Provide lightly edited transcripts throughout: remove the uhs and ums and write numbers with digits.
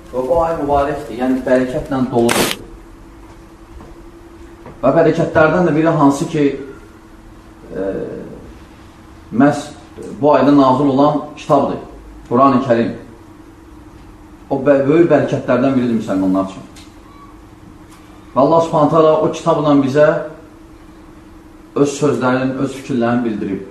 Və bu ay mübarəkdir, yəni bərəkətlə doludur. Və bərəkətlərdən də biri hansı ki, məhz bu ayda nazil olan kitabdır, Quran-ı Kərim. O böyük bərəkətlərdən biridir müsəlmanlar üçün. Və Allah Subhanahu taala o kitabla bizə öz sözlərini, öz fikirlərini bildirib.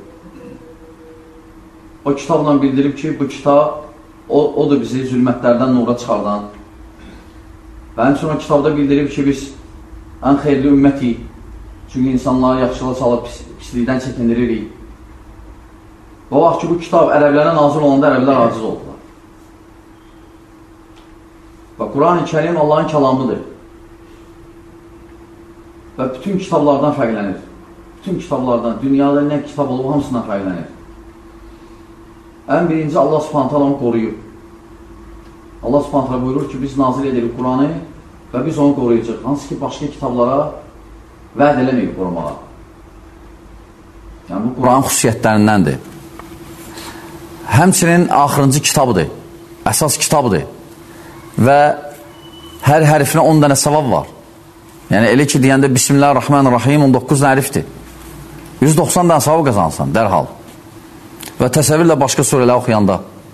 O kitabla bildirib ki, bu kitab odur bizi zülmətlərdən nura çıxardan. Və həmçinin o kitabda bildirib ki, biz ən xeyirli ümmətik. Çünki insanları yaxşılığa salıb pislikdən çəkindiririk. O vaxt ki, bu kitab ərəblərə nazil olanda ərəblər aciz oldular. Və Quran-ı Kərim Allahın kəlamıdır. Və bütün kitablardan fərqlənir. Bütün kitablardan, dünyada nə kitab olub, hamısından fərqlənir. Ən birinci Allah Subhanahu taala onu qoruyub. Allah Subhanahu taala buyurur ki, biz nazil edirik Quranı və biz onu qoruyacaq. Hansı ki, başqa kitablara vəd eləməyib qorumağa. Yəni, bu Quran xüsusiyyətlərindəndir. Həmçinin axırıncı kitabıdır, əsas kitabıdır. Və hər hərfinə 10 dənə savab var. Yəni, elə ki, deyəndə Bismillahirrahmanirrahim 19 hərfdir. 190 dənə savab qazanırsan, dərhal. Və təsəvvürlə başqa surələr oxuyanda.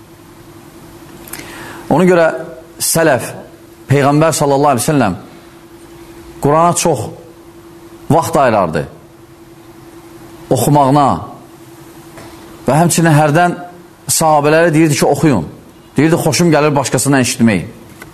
Ona görə sələf, Peyğəmbər sallallahu aleyhi ve selləm Qurana çox vaxt ayırardı. Oxumağına. Və həmçinin hərdən sahabələrə deyirdi ki, oxuyun. Deyirdi, xoşum gəlir başqasından eşitmək.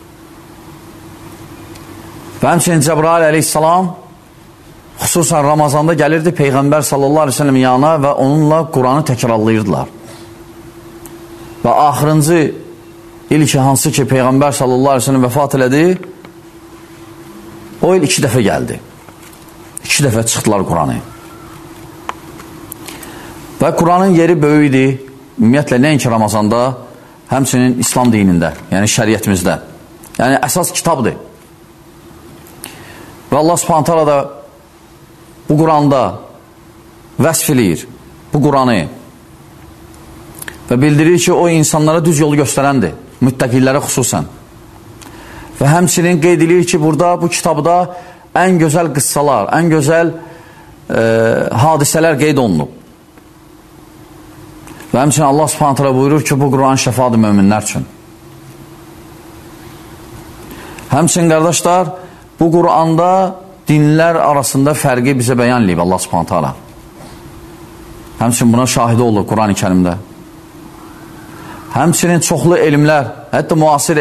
Və həmçinin Cəbrail əleyhissalam xüsusən Ramazanda gəlirdi Peyğəmbər sallallahu aleyhi ve sellem yanına və onunla Quranı təkrarlayırdılar. Və axırıncı il ki, hansı ki Peyğəmbər sallallahu aleyhi ve sellem vəfat elədi, o il 2 dəfə gəldi. 2 dəfə çıxdılar Quranı. Və Quranın yeri böyüdür, ümumiyyətlə nəinki Ramazanda, həmçinin İslam dinində, yəni şəriətimizdə. Yəni əsas kitabdır. Və Allah Subhanahu taala da bu Quranda vəsf eləyir, bu Quranı və bildirir ki, o insanlara düz yolu göstərəndir, müttəqilərə xüsusən. Və həmçinin qeyd edir ki, burada, bu kitabda ən gözəl qıssalar, ən gözəl hadisələr qeyd olunub. Və həmçinin Allah Subhanahu taala buyurur ki, bu Quran şəfadır möminlər üçün. Həmçinin qardaşlar, bu Quranda dinlər arasında fərqi bizə bəyan edib Allah Subhanahu taala. Həmçinin buna şahidi olur Quran-ı Kərimdə. Həmçinin çoxlu elmlər, hətta müasir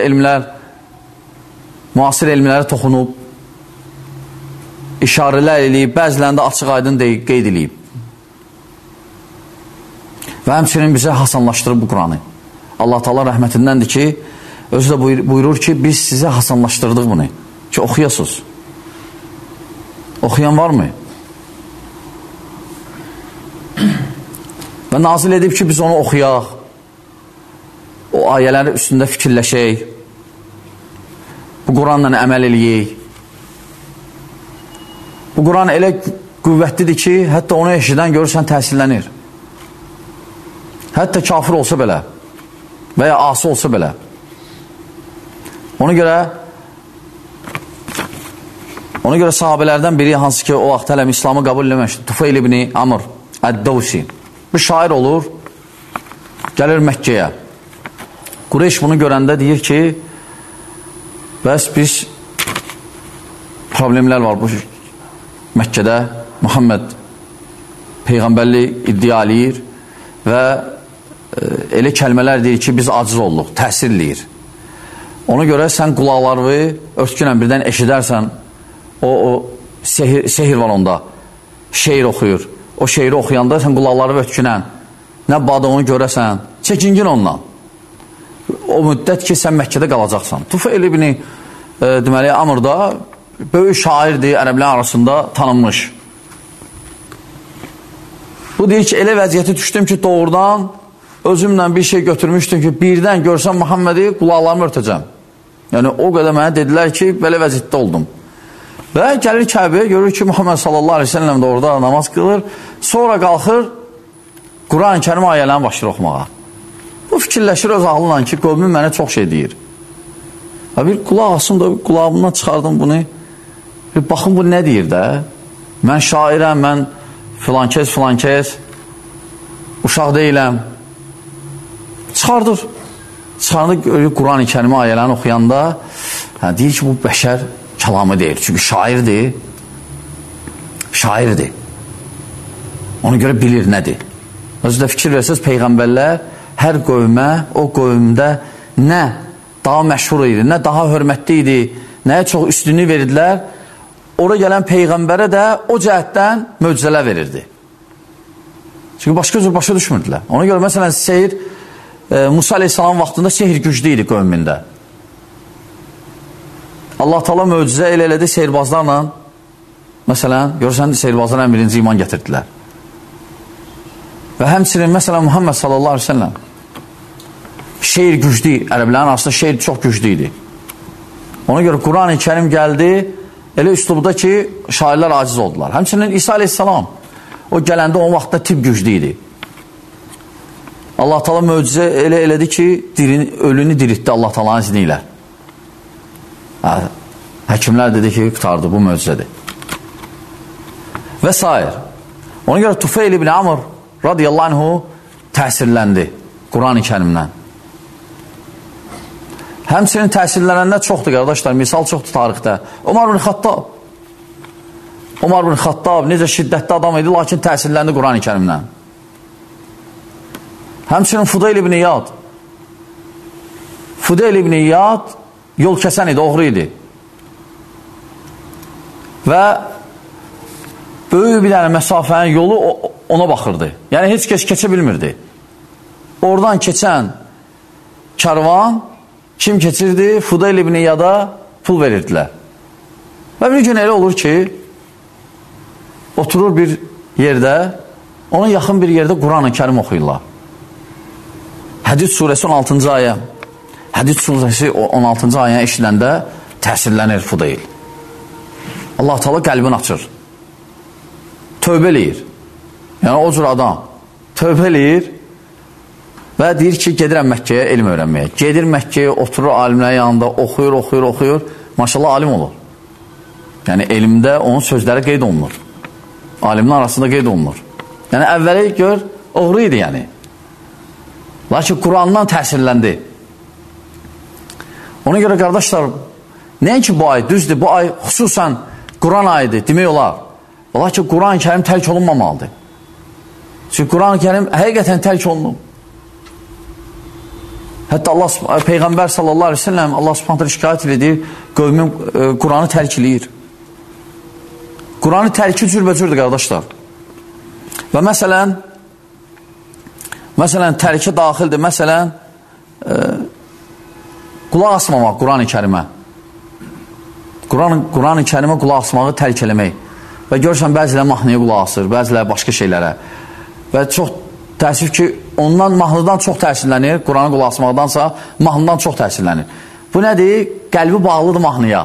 elmlərə toxunub, işarələr eləyib, bəzilərində açıq aydın qeyd eləyib. Və həmçinin bizə hasanlaşdırıb bu Quranı. Allah Taala rəhmətindəndir ki, özü də buyurur ki, biz sizə hasanlaşdırdıq bunu, ki, oxuyasınız. Oxuyan varmı? Və nazil edib ki, biz onu oxuyaq, o ayələri üstündə fikirləşək, bu Quranla əməl eləyək. Bu Quran elə qüvvətlidir ki, hətta onu eşidən görürsən təsirlənir. Hətta kafir olsa belə və ya asi olsa belə. Ona görə sahabələrdən biri, hansı ki, o vaxt hələm İslamı qəbul eləməmişdir, Tufeyl ibn Amr Əd-Davsi. Bu şair olur, gəlir Məkkəyə. Qureyş bunu görəndə deyir ki, bəs biz problemlər var bu Məkkədə. Muhammed Peyğəmbərlik iddia eləyir və elə kəlmələr deyir ki, biz aciz olduq, təsir eləyir. Ona görə sən qulaqlarını örtkünlə birdən eşidərsən, o sehir var onda, şeir oxuyur. O şeiri oxuyanda sən qulaqlarını örtkünən, nə badı onu görəsən, çəkingin ondan. O müddət ki, sən Məkkədə qalacaqsan. Tufeyl ibn deməli, Amr da böyük şairdir, ərəblər arasında tanınmış. Bu deyir ki, elə vəziyyəti düşdüm ki, doğrudan özümlə bir şey götürmüşdüm ki, birdən görsəm Muhammədi qulaqlarımı örtəcəm. Yəni, o qədər mənə dedilər ki, belə vəziyyətdə oldum. Və gəlir Kəbəyə, görür ki, Muhammed sallallahu aleyhi ve sellem də orada namaz qılır, sonra qalxır, Quran-ı Kərim ayələrini başlayır oxumağa. Bu fikirləşir öz ağlıyla ki, qövmüm mənə çox şey deyir. Bir qulaq asım da qulağımdan çıxardım bunu. Bir baxın bu nə deyir də? Mən şairəm, mən filankes, uşaq deyiləm. Çıxardır. Çıxardır Quran-ı Kərimi ayələrini oxuyanda deyir ki, bu bəşər kəlamı deyil. Çünki şairdir. Şairdir. Ona görə bilir nədir. Özü də fikir versəz, Peyğəmbərlər hər qövmə, o qövmdə nə daha məşhur idi, nə daha hörmətli idi, nəyə çox üstünlük verirdilər. Ora gələn Peyğəmbərə də o cəhətdən möcüzələr verirdi. Çünki başqa cür başa düşmürdülər. Ona görə məsələn sehir, Musa Aleyhisselam vaxtında sehir güclü idi qövmündə. Allah Taala möcüzə elədi sehirbazlarla. Məsələn, görürsən, sehirbazlarla birinci iman gətirdilər. Və həmçinin, məsələn, Muhammed sallallahu aleyhi ve sellem şeir güclü, ərəblərin arasında şeir çox güclü idi. Ona görə Quran-ı Kərim gəldi, elə üslubda ki, şairlər aciz oldular. Həmçinin İsa Aleyhisselam, o gələndə o vaxtda tip güclü idi. Allah Taala möcüzə elə elədi ki, ölünü diriltdi Allah Taala'nın izni ilə. Həkimlər dedi ki, qutardı, bu möcüzədir. Və s. Ona görə Tufeyl ibn Amr radiyallahu anhu təsirləndi Quran-ı Kərimdən. Həmçinin təsirlənənlər çoxdur, qardaşlar. Misal çoxdur tarixdə. Umar ibn Xattab necə şiddətli adam idi, lakin təsirləndi Quran-ı Kərimdən. Həmçinin Fudayl ibn İyad. Fudayl ibn İyad yol kəsən idi, oğru idi. Və böyük bir dənə məsafənin yolu ona baxırdı. Yəni, heç kəs keçə bilmirdi. Oradan keçən karvan kim keçirdi? Fudayl ibn İyada pul verirdilər. Və bir gün elə olur ki, oturur bir yerdə, ona yaxın bir yerdə Quran-ı Kərim oxuyurlar. Hədid surəsi 16-cı ayə. Hədid surəsi 16-cı ayəni eşiləndə təsirlənir Fudayl. Allah Taala qəlbini açır. Tövbə eləyir. Yəni o cür adam tövbə eləyir və deyir ki, gedirəm Məkkəyə elm öyrənməyə. Gedir Məkkəyə, oturur alimlərin yanında, oxuyur. Maşallah alim olur. Yəni elmdə onun sözləri qeyd olunur. Alimlər arasında qeyd olunur. Yəni əvvəli gör, oğru idi yəni. Lakin Qurandan təsirləndi. Ona görə qardaşlar, nəinki bu ay düzdür, bu ay xüsusən Quran ayıdır, demək olar. Lakin Quran-ı Kərim tərk olunmamalıdır. Çünki Quran-ı Kərim həqiqətən tərk olunub. Hətta Peyğəmbər sallallahu aleyhi ve sellem Allah subhanətlə şikayət edir, qövmüm Quranı tərk eləyir. Quranı tərki cürbəcürdür, qardaşlar. Və məsələn, tərkə daxildir. Məsələn, qulaq asmamaq Quran-ı Kərimə. Quran-ı Kərimə qulaq asmağı tərk eləmək. Və görürsən, bəzilə mahnıya qulaq asır, bəzilə başqa şeylərə. Və çox təəssüf ki, ondan mahnıdan çox təsirlənir, Quranı qulaq asmaqdansa mahnıdan çox təsirlənir. Bu nədir? Qəlbi bağlıdır mahnıya.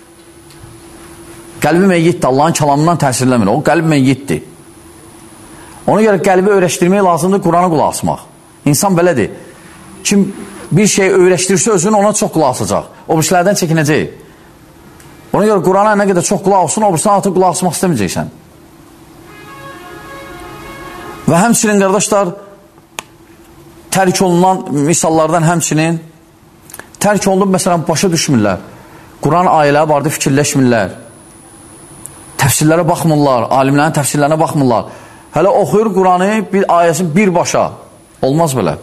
Qəlbi meyyiddir, Allahın kəlamından təsirləmir. O qəlbi meyyiddir. Ona görə qəlbi öyrəşdirmək lazımdır, Quranı qulaq asmaq. İnsan belədir. Kim bir şey öyrəşdirsə özünü ona çox qulaq asacaq. O birişlərdən çəkinəcək. Ona görə Qurana nə qədər çox qulaq olsun, o birisindən artıq qulaq asmaq istəməyəcəksən. Və həmçinin, qardaşlar, tərk olunan misallardan həmçinin tərk olunub, məsələn, başa düşmürlər. Quran ayələri barədə fikirləşmirlər. Təfsirlərə baxmırlar, alimlərin təfsirlərinə baxmırlar. Hələ oxuyur Quranı, bir ayəsini birbaşa. Olmaz belə.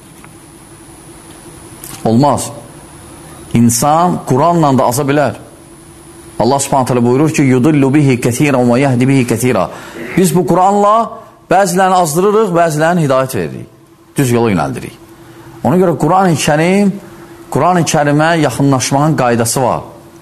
Olmaz. İnsan Quranla da aza bilər. Allah subhanət hələ buyurur ki, yudillu bihi kəsirən və yəhdi bihi kəsirən. Biz bu Quranla bəzilərini azdırırıq, bəzilərini hidayət veririk. Düz yola yönəldirik. Ona görə Quran-ı Kərimə yaxınlaşmağın qaydası var.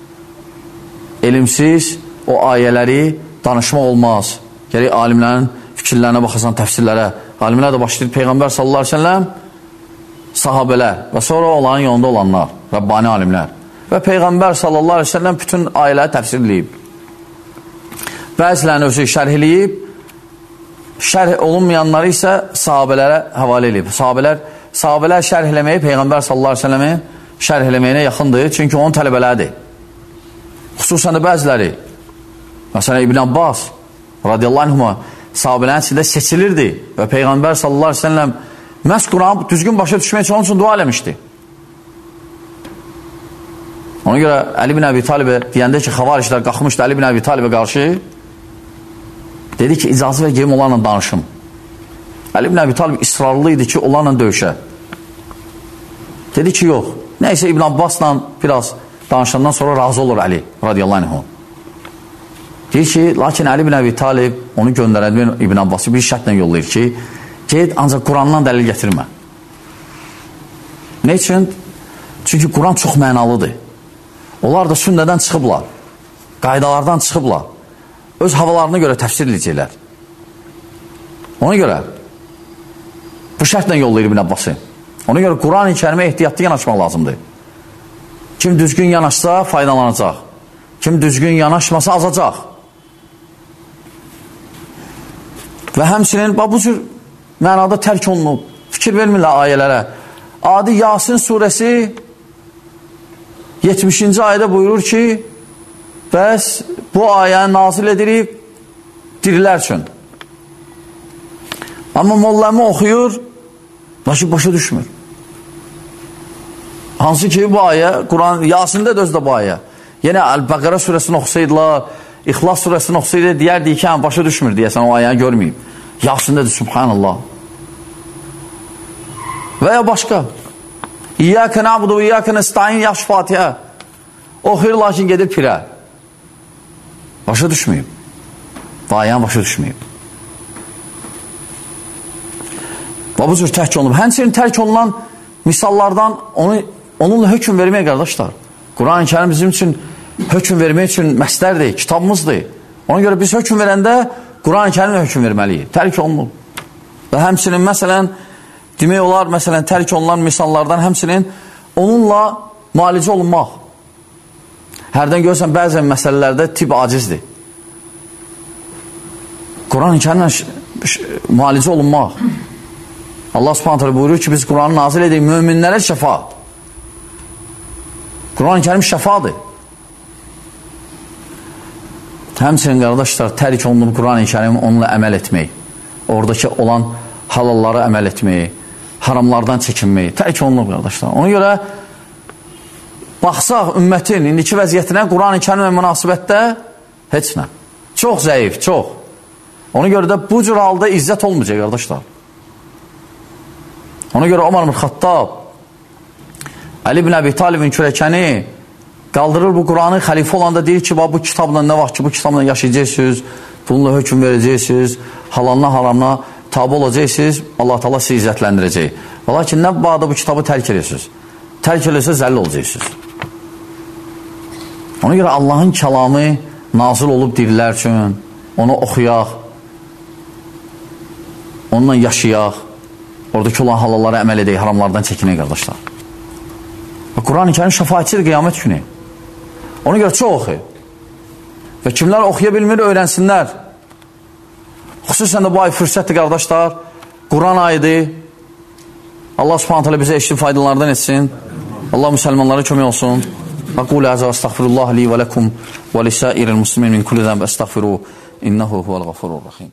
Elmsiz o ayələri danışmaq olmaz. Gərək alimlərin fikirlərinə baxasan, təfsirlərə. Alimlər də başlayır Peyğəmbər sallallahu aleyhi ve sellem, sahabələr və sonra onların yolunda olanlar, Rabbani alimlər. Və Peyğəmbər sallallahu aleyhi ve sellem bütün ayələri təfsir edib. Bəzilərini özü şərh edib, şərh olunmayanları isə sahabələrə həvalə edib. Sahabələr şərh eləməyi Peyğəmbər sallallahu aleyhi ve sellemin şərh eləməyinə yaxındır, çünki onun tələbələridir. Xüsusən də bəziləri, məsələn, İbn Abbas radiyallahu anhuma sahabələrin içində seçilirdi və Peyğəmbər sallallahu aleyhi ve sellem məhz Quranı düzgün başa düşmək üçün onun üçün dua eləmişdi. Ona görə Əli bin Əbi Talibə deyəndə ki, xavariclər qalxmışdı Əli bin Əbi Talibə qarşı, dedi ki, icazə və geyim onlarla danışım. Əli bin Əbi Talib israrlı idi ki, onlarla döyüşə. Dedi ki, yox. Nəysə İbn Abbasla biraz danışandan sonra razı olur Əli radiyallahu anh. Deyir ki, lakin Əli bin Əbi Talib onu göndərən İbn Abbası bir şərtlə yollayır ki, ged ancaq Qurandan dəlil gətirmə. Nə üçün? Çünki Quran çox mənalıdır. Onlar da sünnədən çıxıblar, qaydalardan çıxıblar, öz havalarına görə təfsir edəcəklər. Ona görə bu şərtlə yollayır İbn Abbası. Ona görə Quran-ı Kərimə ehtiyatlı yanaşmaq lazımdır. Kim düzgün yanaşsa faydalanacaq, kim düzgün yanaşmasa azacaq. Və həmçinin bu cür mənada tərk olunub, fikir vermirlər ayələrə. Adi Yasin surəsi 70-ci ayədə buyurur ki, bəs bu ayəni nazil edirik dirilər üçün. Amma molləmi oxuyur, lakin başa düşmür. Hansı ki, bu ayə, Quran, Yasində də özdə bu ayə. Yenə Əl-Bəqərə surəsini oxusaydılar, İxlas surəsini oxusaydı, deyərdik ki, başa düşmür deyəsən, o ayəni görməyib. Yasindədir, subhanallah. Və ya başqa. İyyəkə nəbudu, İyyəkə nəstəin, yaxşı Fatihə. Oxuyur, lakin gedir pirə. Başa düşməyib. Bu ayəni başa düşməyib. Və bu cür tərk olunub. Həmçinin tərk olunan misallardan onunla hökm vermək, qardaşlar. Quran-ı Kərim bizim üçün hökm vermək üçün məslərdir, kitabımızdır. Ona görə biz hökm verəndə Quran-ı Kərimlə hökm verməliyik. Tərk olunub. Və həmçinin, məsələn, demək olar, məsələn, tərk olunan misallardan həmçinin onunla müalicə olunmaq. Hərdən görürsən, bəzən məsələlərdə tibb acizdir. Quran-ı Kərimlə müalicə olunmaq. Allah subhanət hələ buyuruyor ki, biz Quranı nazil edək, möminlərə şəfa. Quran-ı Kərim şəfadır. Həmçinin, qardaşlar, tərk olunub Quran-ı Kərim onunla əməl etmək. Oradakı olan halallara əməl etmək, haramlardan çəkinmək. Tərk olunub, qardaşlar. Ona görə baxsaq ümmətin indiki vəziyyətinə Quran-ı Kərimlə münasibətdə heç nə. Çox zəif, çox. Ona görə də bu cür halda izzət olmayacaq, qardaşlar. Ona görə Ömər ibn Xattab Əli ibn Əbi Talibin kürəkəni qaldırır bu Quranı, xəlifə olanda deyir ki, bu kitabla nə vaxt ki, bu kitabla yaşayacaqsınız, bununla hökm verəcəksiniz, halalına, haramına tabi olacaqsınız, Allah Teala sizi izzətləndirəcək. Lakin nə bağda bu kitabı tərk edirsiniz? Tərk edirsə zəlil olacaqsınız. Ona görə Allahın kəlamı nazil olub dirilər üçün, onu oxuyaq, onunla yaşayaq, oradakı olan halallara əməl edək, haramlardan çəkinək, qardaşlar. Quran-ı Kərim şəfaətçidir qiyamət günü. Ona görə çox oxuyur. Və kimlər oxuya bilmir, öyrənsinlər. Xüsusən də bu ay fürsətdir, qardaşlar. Quran ayıdır. Allah subhanət hələ bizə eşli faydalardan etsin. Allah müsəlmanlara kömək olsun. Aqulu əzə və estəğfirullah li və ləkum və lisəiril muslimin min kulli zəmb estəğfiru innəhu huvəl-ğafurur-rəhim.